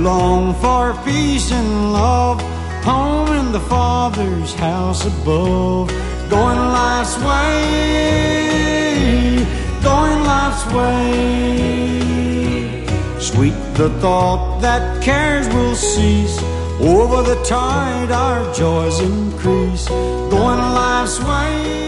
long for peace and love, home in the Father's house above. Going life's way, going life's way. Sweet the thought that cares will cease, over the tide our joys increase. Going life's way.